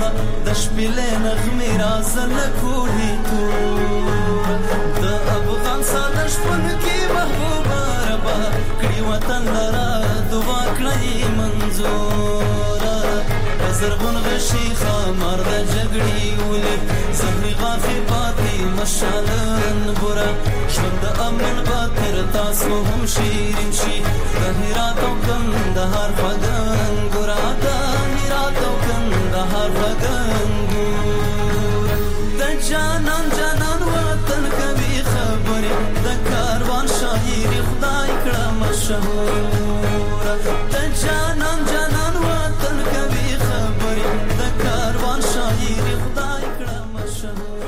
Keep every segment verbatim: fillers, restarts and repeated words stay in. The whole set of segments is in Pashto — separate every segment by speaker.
Speaker 1: جوړه د شپېلې نغمې رازه له کوهي تور د افغان ساده شپون کې محبوبه ربه کړي وطن لره دعا کړئ منظوره په زرغون غشي خامار د جګړې ولي زهري غافي پاتې مشالن ګوره ژوند د امن به تر تاسو هم شیرین شي د هرات او کندهار خوږن ګوره د هرات او کندهار خوږن ګوره د جانان جانان وطن کوي خبرې د کاروان شاعري خدای کړه مشهوره د جانان جانان وطن کوي خبرې د کاروان شاعري خدای کړه مشهوره.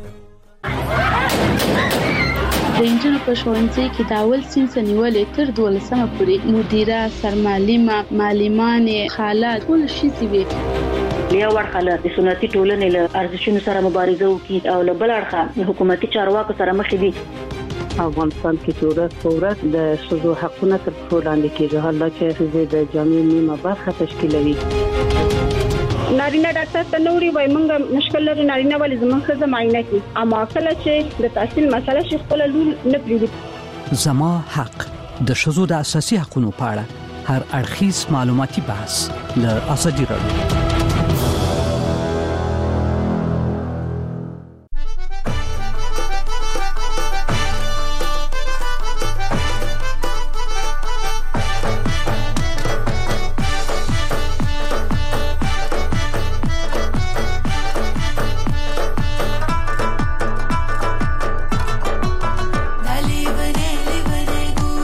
Speaker 2: د انجنونو په ښوونځي کې د اول صنف نیولې تر دولسمه پورې مدیره، سرمعلمه، معلمانې، خاله ټول ښځې وي.
Speaker 3: یو اړخه له سنتي ټولنې له ارزښتونو سره مبارزه وکړي او له بل اړخه حکومتي چارواکو سره مخ دي.
Speaker 4: افغانستان کې چې ورځ په ورځ د ښځو حقونه تر پښو لاندې کېږي، حالا چې ښځې د جامعې نیمه برخه تشکیلوي.
Speaker 5: نارینه ډاکټر ته نوري وای مونږ مشکل لري نارینه ولې زموږ ښځه معاینه کوي، اما کله چې د تحصیل مسله شي خپل لور نه پریږدي.
Speaker 6: زما حق د ښځو د اساسي حقوقو په اړه هر اړخیز معلوماتي بحث له ازادي راډیو.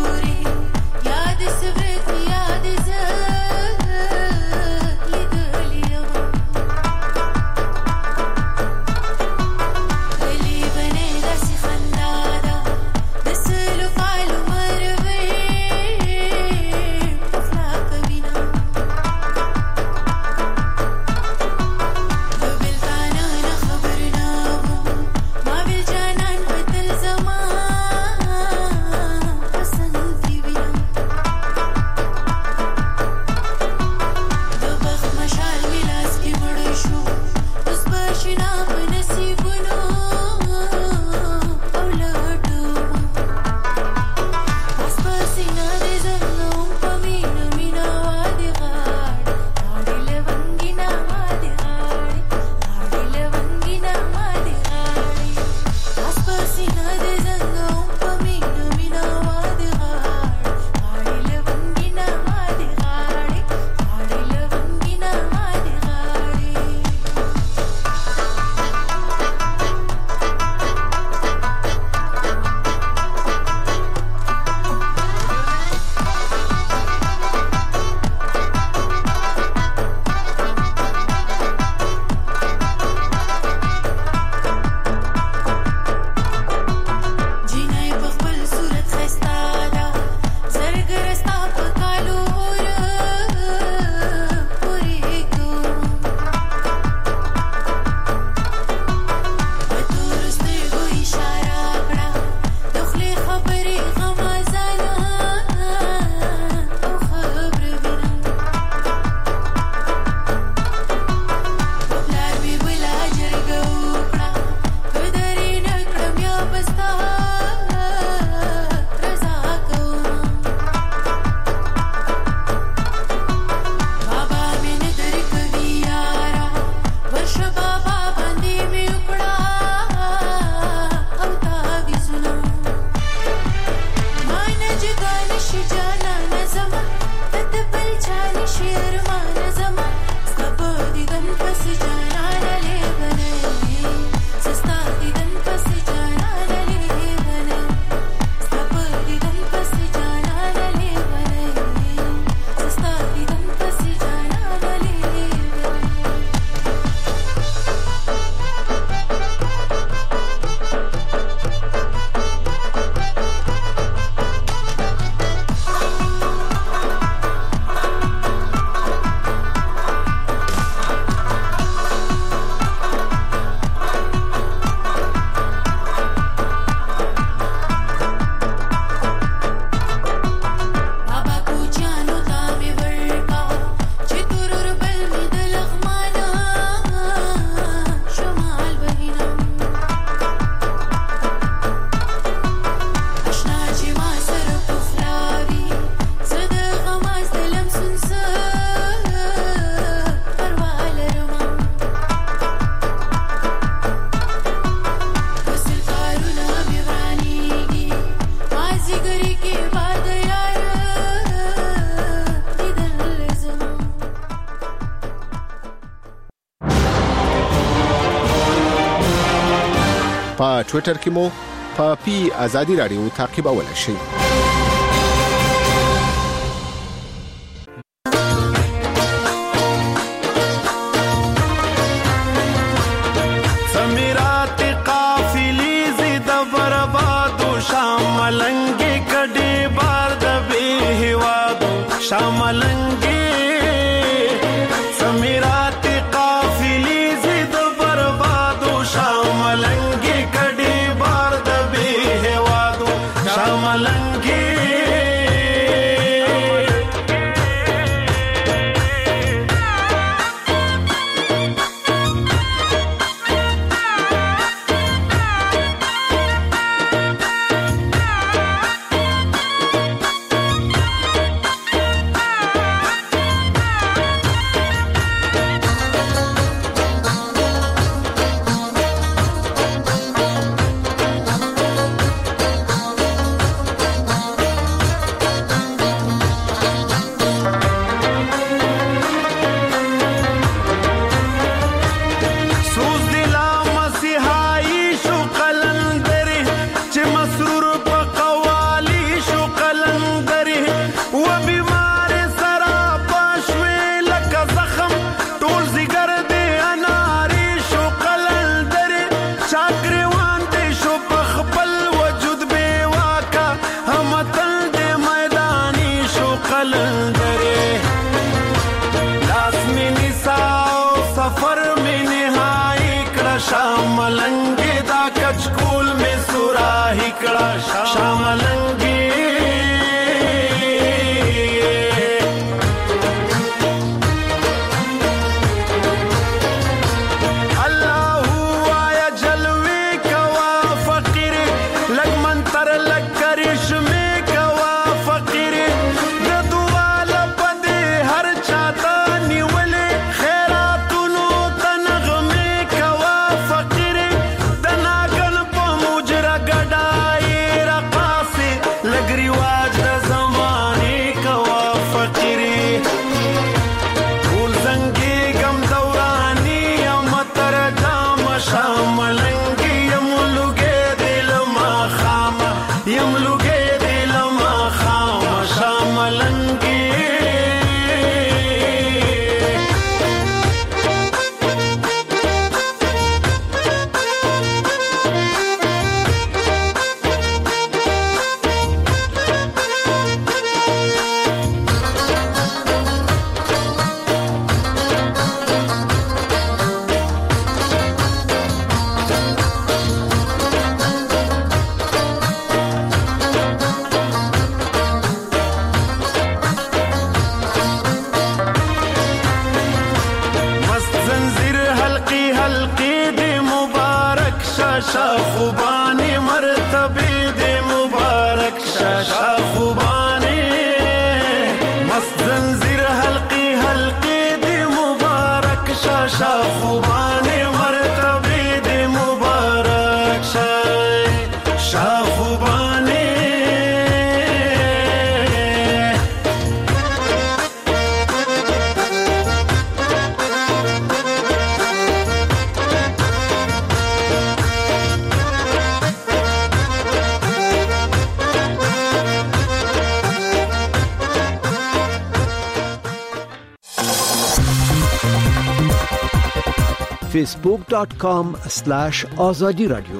Speaker 7: याद सवरत याद ज په ټوئیټر کې مو په پی ازادي رادیو تعقیبولای شئ.
Speaker 8: facebook dot com slash azadi radio.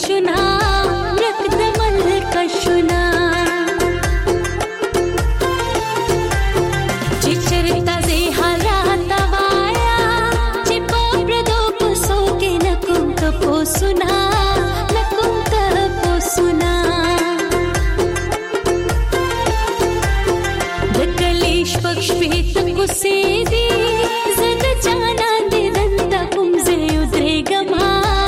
Speaker 9: شنا رکد ملک شنا چچرتا زی حالات وایا چپ پردو پسو کے نکم تپو سنا نکم تپو سنا دکلیش پکش پیت کسی دی زد جانا دی دنتا کمزے ادرے گما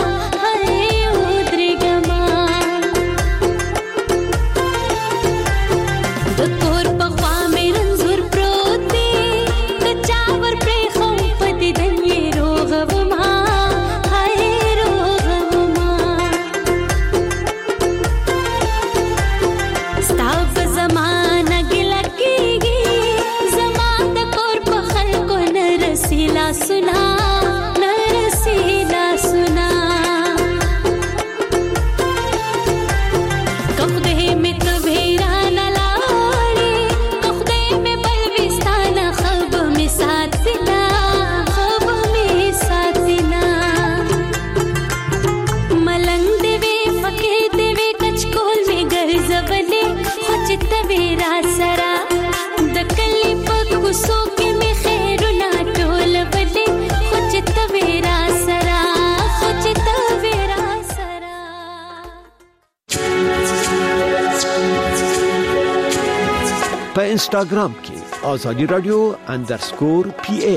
Speaker 8: په انسټاګرام کې آزادی رادیو انډرسکور پی ای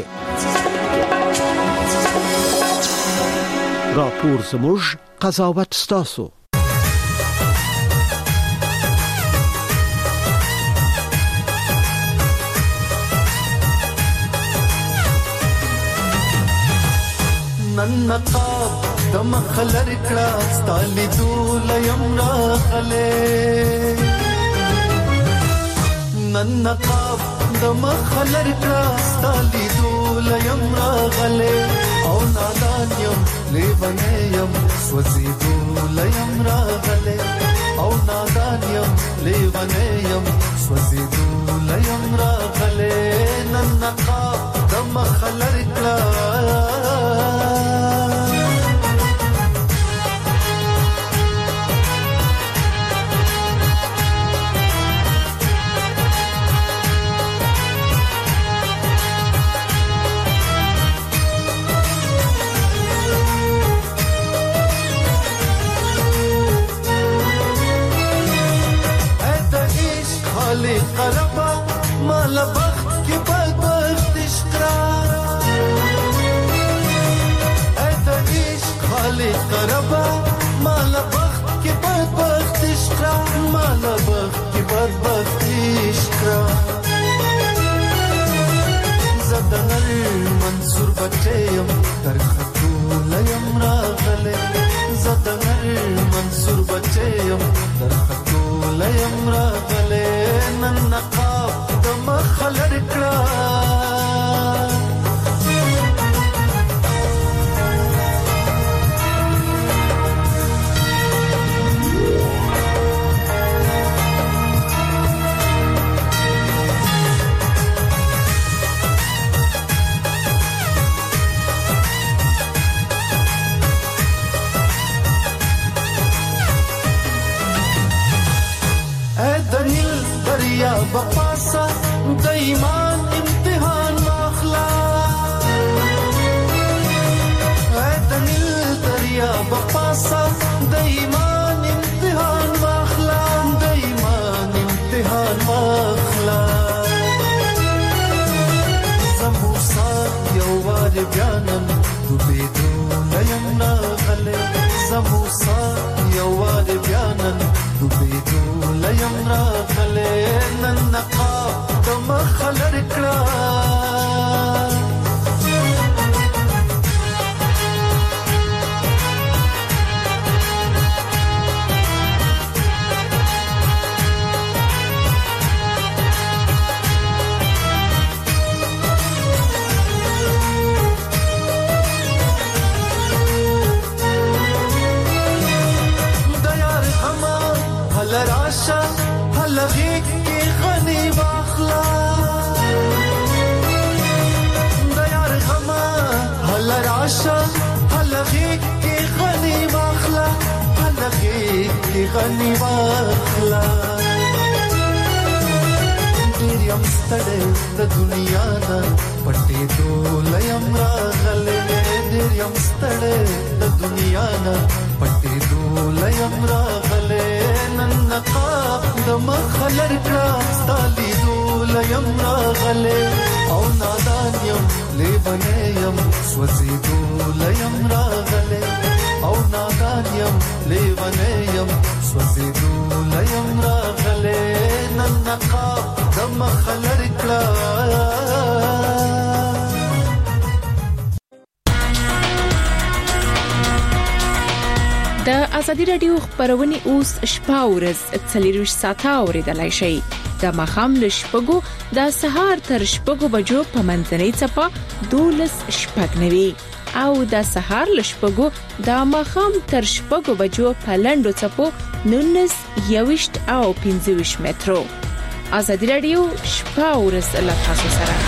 Speaker 8: راپور زموږ قضاوت ستاسو
Speaker 1: نن نقاب دم خلر کړه ستالي دول یم راغله نن نقاب دم خلر کړه ستالي دول یم راغله او نادان یم لیونه یم سوځي دول یم راغله او نادان یم لیونه یم سوځي دول یم راغله نن نقاب دم خلر کړه قربا مال بخت کی بدبخت اشکرا ایت عشق خالق قربا مال بخت کی بدبخت اشکرا مال بخت کی بدبخت اشکرا زدنر منصور بچیم در خطول یم راغله زدنر منصور بچیم در خطول یم راغله نن نقاب دم خلر کړه دریا بپاسا د ایمان امتحان واخلا اے دنیل دریا بپاسا د ایمان امتحان واخلا د ایمان امتحان واخلا زموسا یو وار بیانم دوبېدو یم راغله زموسا یو وار بیانم دوبېدو یم راغله نن نقاب دم خلر کړه راشا هلغی کی غنی واخلا د یار غما هل راشا هلغی کی غنی واخلا هلغی غني واخلا ډېر یم ستړی د دنیا نه پټې دولیم راغلی ډېر یم ستړی د دنیا نه پټې دولیم راغلی نن نقاب د مخه لر کړه ستا لیدولیم راغلی او نادان یم لیونی یم سوځېدولیم راغلی او نادان یم لیونی یم سوځېدولیم راغلی نن نقاب د مخه لر کړه.
Speaker 10: د ازادي رادیو خبرونه اوس شپه ورځ څلور ساعته اوریدلای شي د مخام له شپږو د سهار تر شپږو بجو په منځنۍ چپه دولس شپږنوي او د سهار له شپږو د مخام تر شپږو بجو په لندو چپو نونس یوشت او پنځوش مترو. ازادي رادیو شپه ورځ له تاسو سره.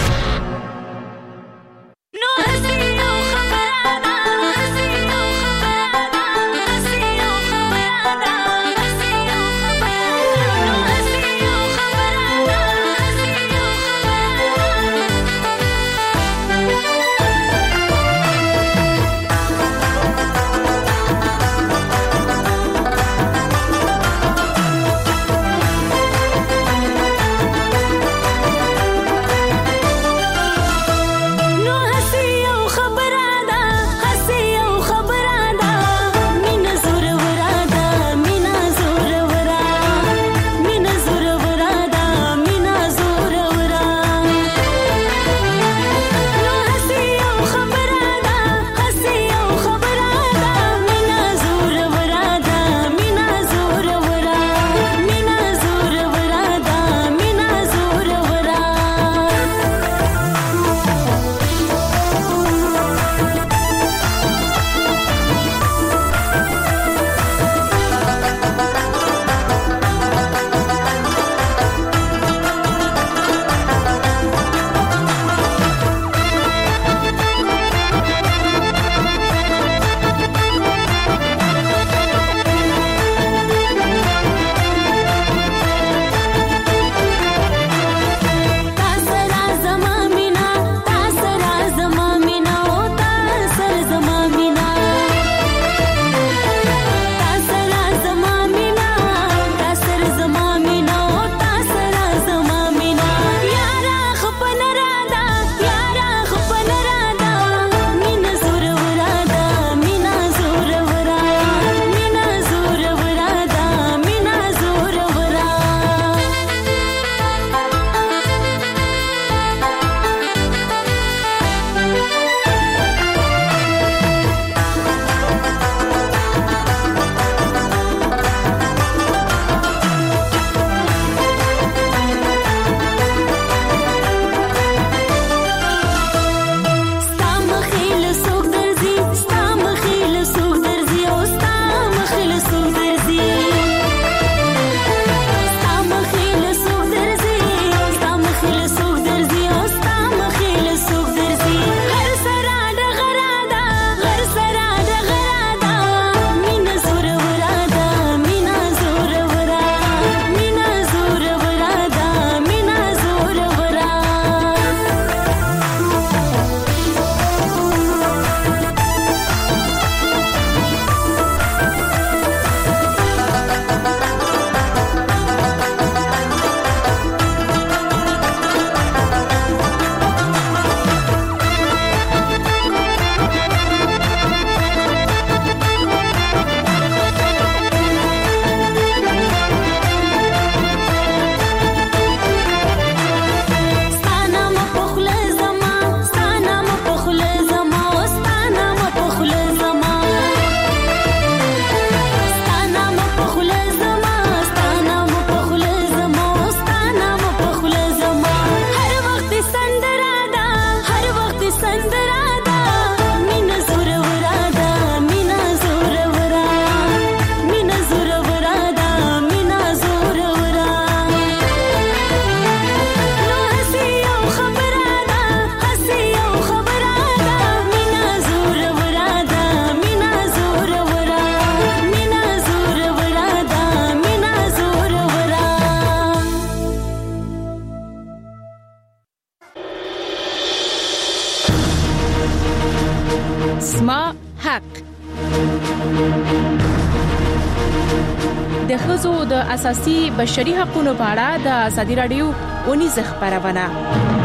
Speaker 10: د ښځو د اساسي بشري حقوقو په اړه د ازادي رادیو ونیز خبرونه